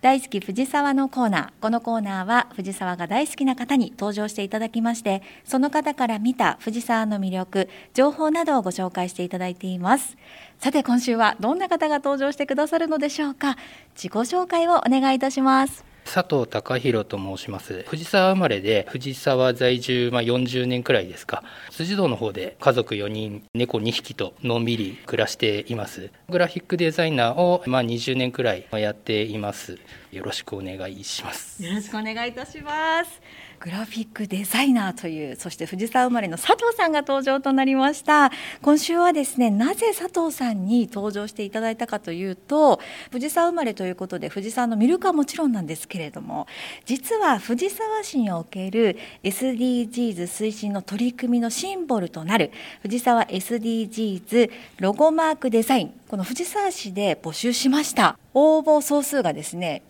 大好き藤沢のコーナー。このコーナーは藤沢が大好きな方に登場していただきまして、その方から見た藤沢の魅力、情報などをご紹介していただいています。さて今週はどんな方が登場してくださるのでしょうか。自己紹介をお願いいたします。 佐藤孝弘と申します。藤沢生まれで藤沢在住、40年くらいですか。辻堂の方で家族4人、猫2匹とのんびり暮らしています。グラフィックデザイナーを20年くらいやっています。よろしくお願いします。 よろしくお願いいたします。グラフィックデザイナーという、そして藤沢生まれの佐藤さんが登場となりました。今週はですね、なぜ佐藤さんに登場していただいたかというと、藤沢生まれということで藤沢の魅力はもちろんなんですけれども、実は藤沢市における SDGs 推進の取り組みのシンボルとなる藤沢 SDGs ロゴマークデザイン、この藤沢市で募集しました。応募総数がですね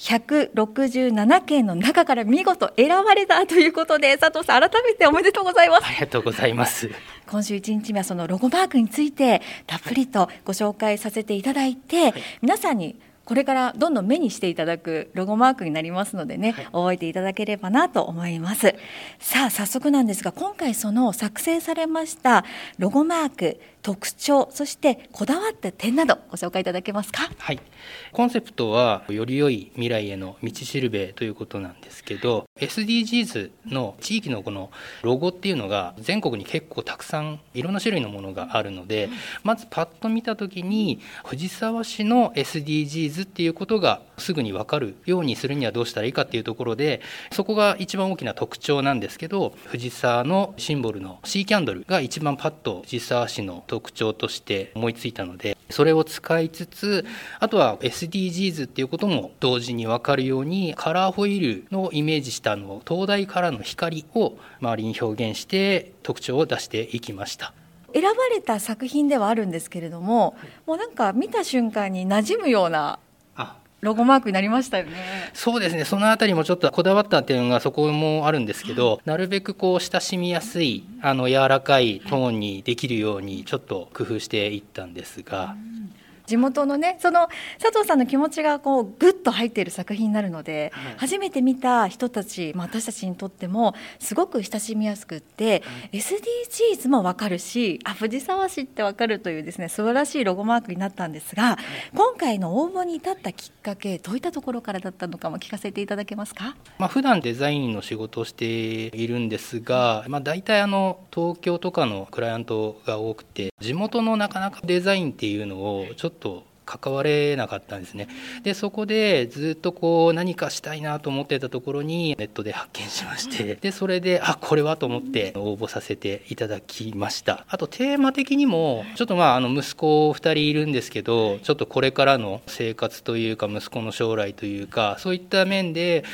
167件の中から見事選ばれたということで、佐藤さん改めておめでとうございます。 ありがとうございます。 今週1日目はそのロゴマークについてたっぷりとご紹介させていただいて、皆さんにこれからどんどん目にしていただくロゴマークになりますのでね、覚えていただければなと思います。さあ早速なんですが、今回その作成されましたロゴマーク、特徴、そしてこだわった点などご紹介いただけますか。 はい、コンセプトはより良い未来への道しるべということなんですけど、 SDGs の地域のこのロゴっていうのが全国に結構たくさんいろんな種類のものがあるので、まずパッと見た時に藤沢市の SDGs っていうことがすぐに分かるようにするにはどうしたらいいかっていうところで、そこが一番大きな特徴なんですけど、藤沢のシンボルのシーキャンドルが一番パッと藤沢市の特徴として思いついたので、それを使いつつ、あとは SDGs っていうことも同時に分かるようにカラーホイールのイメージした灯台からの光を周りに表現して特徴を出していきました。 選ばれた作品ではあるんですけれども、もうなんか見た瞬間に馴染むようなロゴマークになりましたよね。 そうですね、そのあたりもちょっとこだわった点がそこもあるんですけど、なるべく親しみやすい柔らかいトーンにできるようにちょっと工夫していったんですが、 地元のね、その佐藤さんの気持ちがグッと入っている作品になるので、初めて見た人たち、私たちにとってもすごく親しみやすくって、SDGs も分かるし、藤沢市って分かるというですね、素晴らしいロゴマークになったんですが、今回の応募に至ったきっかけ、どういったところからだったのかも聞かせていただけますか。 普段デザインの仕事をしているんですが、大体東京とかのクライアントが多くて、地元のなかなかデザインっていうのをちょっと関われなかったんですね。でそこでずっと何かしたいなと思ってたところにネットで発見しまして、でそれでこれはと思って応募させていただきました。あとテーマ的にもちょっと息子2人いるんですけど、ちょっとこれからの生活というか息子の将来というか、そういった面で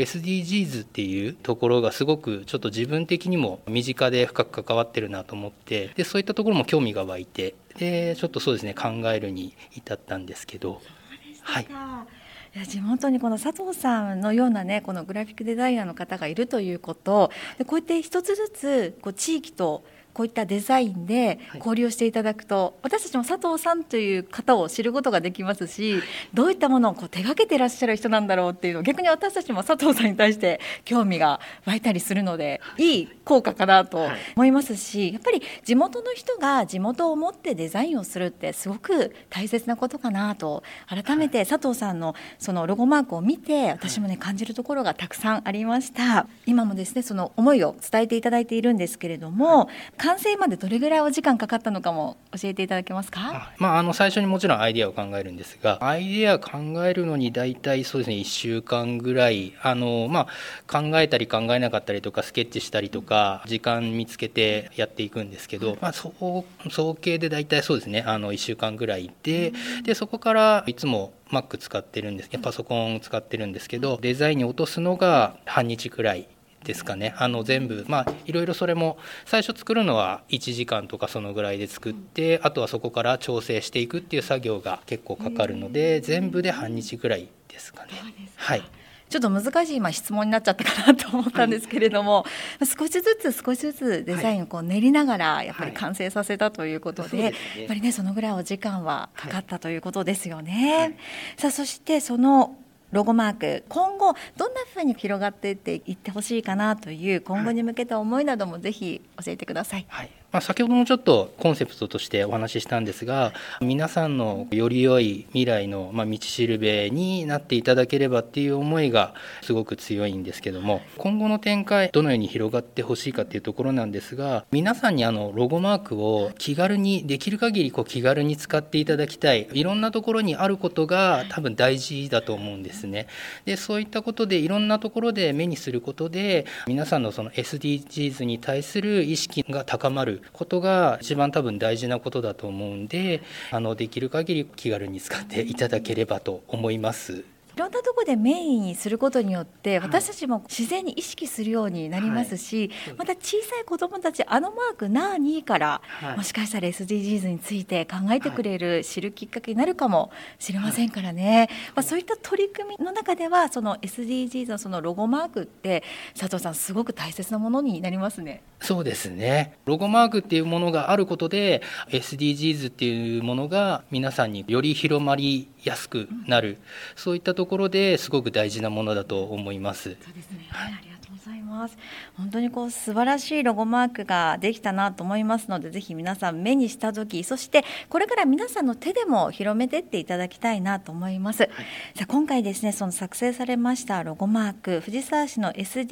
SDGs っていうところがすごくちょっと自分的にも身近で深く関わってるなと思って、でそういったところも興味が湧いて、でちょっとそうですね、考えるに至ったんですけど。はい、 いや地元にこの佐藤さんのようなね、このグラフィックデザイナーの方がいるということ、でこうやって一つずつ地域とこういったデザインで交流をしていただくと、私たちも佐藤さんという方を知ることができますし、どういったものを手掛けていらっしゃる人なんだろうっていうのを、逆に私たちも佐藤さんに対して興味が湧いたりするので、いい効果かなと思いますし、やっぱり地元の人が地元を思ってデザインをするってすごく大切なことかなと、改めて佐藤さんのそのロゴマークを見て私もね、感じるところがたくさんありました。今もですね、その思いを伝えていただいているんですけれども、完成までどれぐらいお時間かかったのかも教えていただけますか。 最初にもちろんアイデアを考えるんですが、アイデア考えるのに大体そうですね、1週間ぐらい考えたり考えなかったりとかスケッチしたりとか時間見つけてやっていくんですけど、総計で大体そうですね、1週間ぐらいで、そこからいつもMac 使ってるんです、パソコンを使ってるんですけど、デザインに落とすのが半日くらいですかね。全部いろいろそれも最初作るのは1時間とかそのぐらいで作って、あとはそこから調整していくっていう作業が結構かかるので、全部で半日ぐらいですかね。はい、 ちょっと難しい質問になっちゃったかなと思ったんですけれども、少しずつデザインを練りながらやっぱり完成させたということで、やっぱりね、そのぐらいお時間はかかったということですよね。さあそしてそのロゴマーク、今後どんなふうに広がっていってほしいかなという今後に向けた思いなどもぜひ教えてください。 はい、先ほどもちょっとコンセプトとしてお話ししたんですが、皆さんのより良い未来の道しるべになっていただければっていう思いがすごく強いんですけども、今後の展開どのように広がってほしいかっていうところなんですが、皆さんにロゴマークを気軽にできる限り気軽に使っていただきたい。いろんなところにあることが多分大事だと思うんですね。でそういったことでいろんなところで目にすることで、皆さんのその SDGs に対する意識が高まることが一番多分大事なことだと思うんで、できる限り気軽に使っていただければと思います。 いろんなところでメインにすることによって私たちも自然に意識するようになりますし、また小さい子どもたちマーク何から、もしかしたら SDGs について考えてくれる、知るきっかけになるかもしれませんからね。そういった取り組みの中ではその SDGs のそのロゴマークって佐藤さんすごく大切なものになりますね。 そうですね。ロゴマークっていうものがあることで SDGs っていうものが皆さんにより広まりやすくなる、そういったところですごく大事なものだと思います。 そうですね、ありがとうございます。本当に素晴らしいロゴマークができたなと思いますので、ぜひ皆さん目にした時、そしてこれから皆さんの手でも広めていっていただきたいなと思います。さあ今回ですね、その作成されましたロゴマーク、藤沢市の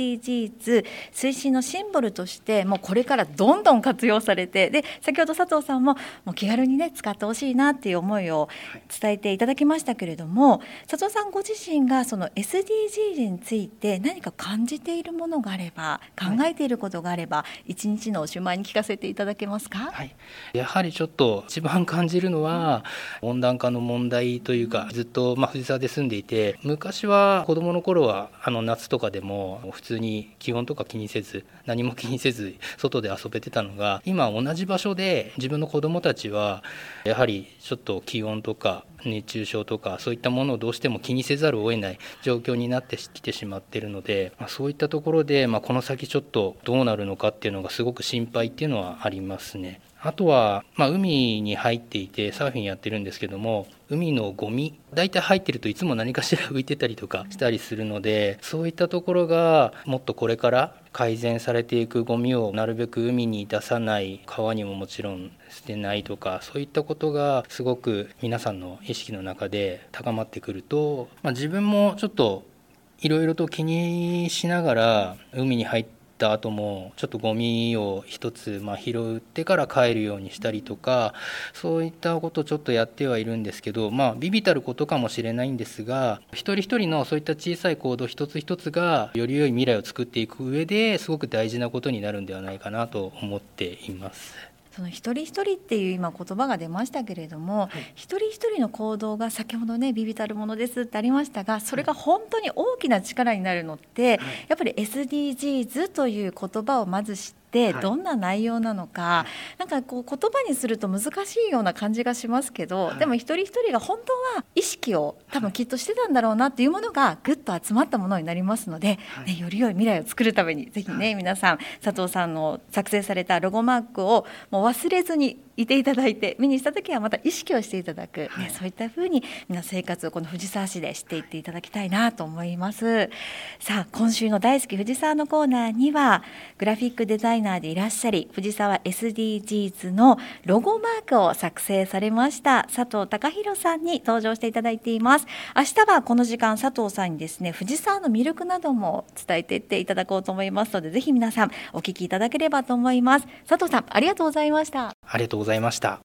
SDGs 推進のシンボルとしてもうこれからどんどん活用されて、で先ほど佐藤さんも気軽にね使ってほしいなっていう思いを伝えていただきましたけれども、佐藤さんご自身がその SDGs について何か感じているものがあれば、考えていることがあれば、一日のおしまいに聞かせていただけますか？ はい、やはりちょっと一番感じるのは、温暖化の問題というか、ずっと藤沢で住んでいて、昔は子どもの頃は夏とかでも普通に気温とか気にせず、何も気にせず外で遊べてたのが、今同じ場所で自分の子どもたちはやはりちょっと気温とか熱中症とかそういったものをどうしても気にせざるを得ない状況になってきてしまっているので、そういったところでこの先ちょっとどうなるのかっていうのがすごく心配っていうのはありますね。あとは、海に入っていてサーフィンやってるんですけども、海のゴミ大体入ってるといつも何かしら浮いてたりとかしたりするので、そういったところがもっとこれから改善されていく、ゴミをなるべく海に出さない、川にももちろん捨てないとか、そういったことがすごく皆さんの意識の中で高まってくると、自分もちょっといろいろと気にしながら海に入って後もちょっとゴミを一つ拾ってから帰るようにしたりとか、そういったことをちょっとやってはいるんですけど、微々たることかもしれないんですが、一人一人のそういった小さい行動一つ一つがより良い未来を作っていく上ですごく大事なことになるんではないかなと思っています。 その一人一人っていう今言葉が出ましたけれども、一人一人の行動が先ほどね微々たるものですってありましたが、それが本当に大きな力になるのって、やっぱり SDGs という言葉をまず知ってどんな内容なのか、なんか言葉にすると難しいような感じがしますけど、でも一人一人が本当は意識を多分きっとしてたんだろうなっていうものがぐっと集まったものになりますので、より良い未来を作るためにぜひね皆さん佐藤さんの作成されたロゴマークをもう忘れずにいていただいて、目にした時はまた意識をしていただく、そういったふうに皆生活をこの藤沢市でしていっていただきたいなと思います。さあ今週の大好き藤沢のコーナーにはグラフィックデザイナーでいらっしゃり、藤沢 SDGs のロゴマークを作成されました佐藤貴弘さんに登場していただいています。明日はこの時間佐藤さんにですね藤沢の魅力なども伝えていっていただこうと思いますので、ぜひ皆さんお聞きいただければと思います。佐藤さんありがとうございました。 ありがとうございました。